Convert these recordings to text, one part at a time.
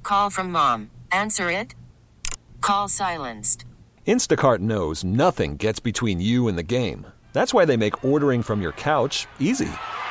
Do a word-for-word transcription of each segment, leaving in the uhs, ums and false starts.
Call from mom. Answer it. Call silenced. Instacart knows nothing gets between you and the game. That's why they make ordering from your couch easy.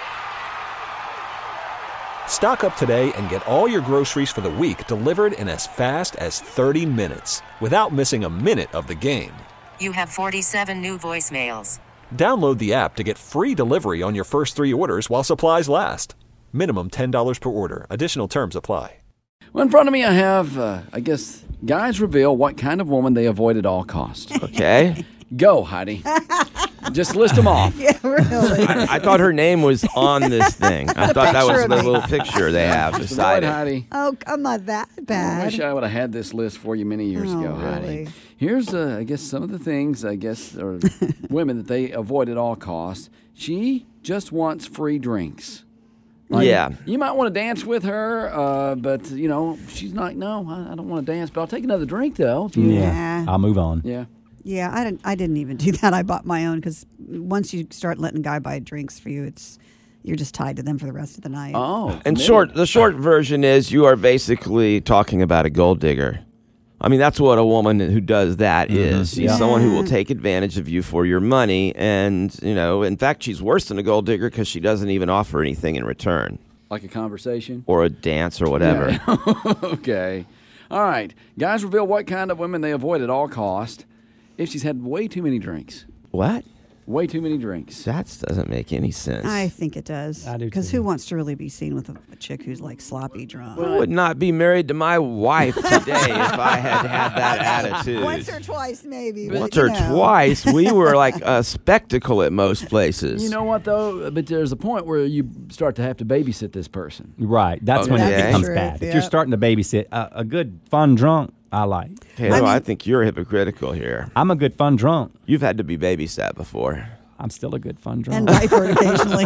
Stock up today and get all your groceries for the week delivered in as fast as thirty minutes without missing a minute of the game. You have forty-seven new voicemails. Download the app to get free delivery on your first three orders while supplies last. Minimum ten dollars per order. Additional terms apply. Well, in front of me I have, uh, I guess, guys reveal what kind of woman they avoid at all costs. Okay. Go, Heidi. Just list them off. Yeah, really. I, I thought her name was on this thing. I thought that was picture the of me. little picture they have Just beside avoid it. Heidi. Oh, I'm not that I bad. wish I would have had this list for you many years Oh, ago, Heidi. really? Here's, uh, I guess, some of the things, I guess, or women that they avoid at all costs. She just wants free drinks. Like, Yeah. You might want to dance with her, uh, but, you know, she's like, no, I, I don't want to dance, but I'll take another drink, though. If you, Yeah. I'll move on. yeah. Yeah, I didn't. I didn't even do that. I bought my own because once you start letting a guy buy drinks for you, it's you're just tied to them for the rest of the night. Oh. And committed. short, the short version is you are basically talking about a gold digger. I mean, that's what a woman who does that is. She's Yeah. someone who will take advantage of you for your money. And, you know, in fact, she's worse than a gold digger because she doesn't even offer anything in return Like a conversation? or a dance or whatever. Yeah. Okay. All right. Guys reveal what kind of women they avoid at all cost if she's had way too many drinks. What? Way too many drinks. That doesn't make any sense. I think it does. I do, Because too. who wants to really be seen with a, a chick who's like sloppy drunk? I would not be married to my wife today if I had had that attitude. Once or twice, maybe. but, Once you or know. twice, we were like a spectacle at most places. You know what, though? But there's a point where you start to have to babysit this person. Right. That's when Okay. it becomes That's bad. true, If you're yeah. starting to babysit, uh, a good fun drunk, I like. Taylor, I, I mean- think you're hypocritical here. I'm a good fun drunk. You've had to be babysat before. I'm still a good fun drunk. And diapered occasionally.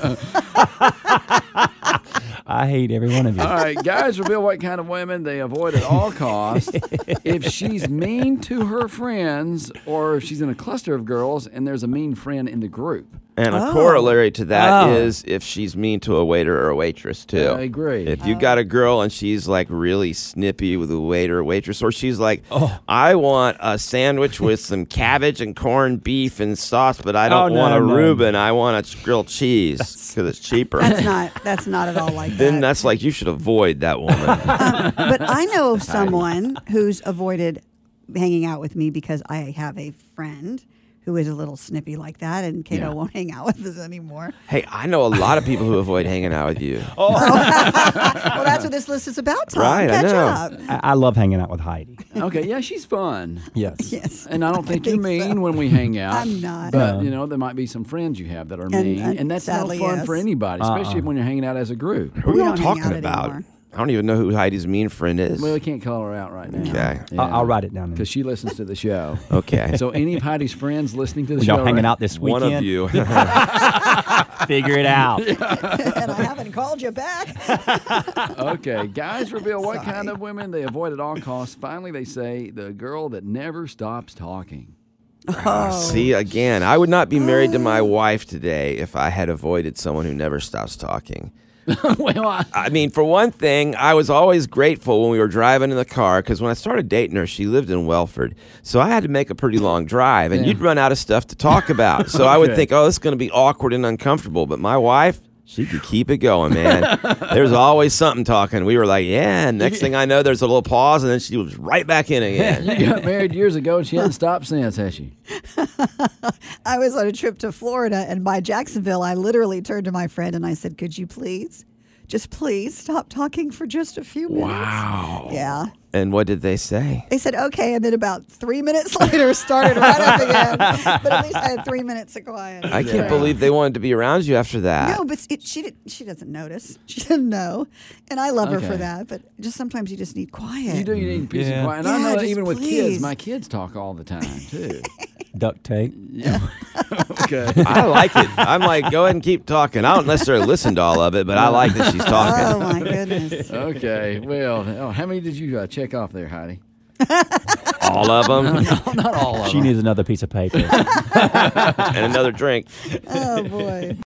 I hate every one of you. All right, guys reveal what kind of women they avoid at all costs if she's mean to her friends or if she's in a cluster of girls and there's a mean friend in the group. And a Oh. corollary to that Oh. is if she's mean to a waiter or a waitress, too. I agree. If you got a girl and she's like really snippy with a waiter or waitress, or she's like, Oh. I want a sandwich with some cabbage and corned beef and sauce, but I don't Oh, no, want a no. Reuben. I want a grilled cheese because it's cheaper. That's not. That's not at all like Then that. that's like you should avoid that woman. But I know of someone who's avoided hanging out with me because I have a friend who is a little snippy like that, and Kato Yeah. won't hang out with us anymore. Hey, I know a lot of people who avoid hanging out with you. Well, that's what this list is about, Tom. Right, I Catch know. up. I, I love hanging out with Heidi. Okay, yeah, she's fun. Yes. Yes. And I don't think, I you're think mean so. when we hang out. I'm not. But, No. you know, there might be some friends you have that are mean. And- And, and that's no sadly, fun yes. for anybody, especially Uh-uh. when you're hanging out as a group. Who are We y'all don't hang talking out about? anymore. I don't even know who Heidi's mean friend is. Well, we can't call her out right now. Okay. I'll, I'll write it down. Because she listens to the show. Okay. So any of Heidi's friends listening to the Y'all show hanging right- out this weekend? One of you. Figure it out. And I haven't called you back. Okay, guys reveal what Sorry. kind of women they avoid at all costs. Finally, they say the girl that never stops talking. See, again, I would not be married to my wife today if I had avoided someone who never stops talking. Well, I, I mean, for one thing, I was always grateful when we were driving in the car because when I started dating her, she lived in Welford. So I had to make a pretty long drive, and Yeah. you'd run out of stuff to talk about. So I would Okay. think, oh, this is going to be awkward and uncomfortable. But my wife, she could keep it going, man. There's always something talking. We were like, yeah, and next thing I know, there's a little pause, and then she was right back in again. you got married years ago and she hasn't stopped since, has she? I was on a trip to Florida, and by Jacksonville, I literally turned to my friend and I said, "Could you please, just please stop talking for just a few minutes?" Wow. Yeah. And what did they say? They said, okay, and then about three minutes later started right up again. But at least I had three minutes of quiet. I can't believe they wanted to be around you after that. No, but it, she did, she doesn't notice. She didn't know, and I love her for Okay. that. But just sometimes you just need quiet. You do, you need peace Yeah. and quiet. And I Yeah, know that just even with please. kids, my kids talk all the time, too. Duct tape. Okay. I like it. I'm like, go ahead and keep talking. I don't necessarily listen to all of it, but I like that she's Oh talking. my goodness! Okay. Well, oh, how many did you uh, check off there, Heidi? All of them, Not all of She them. needs another piece of paper. and another drink. Oh boy!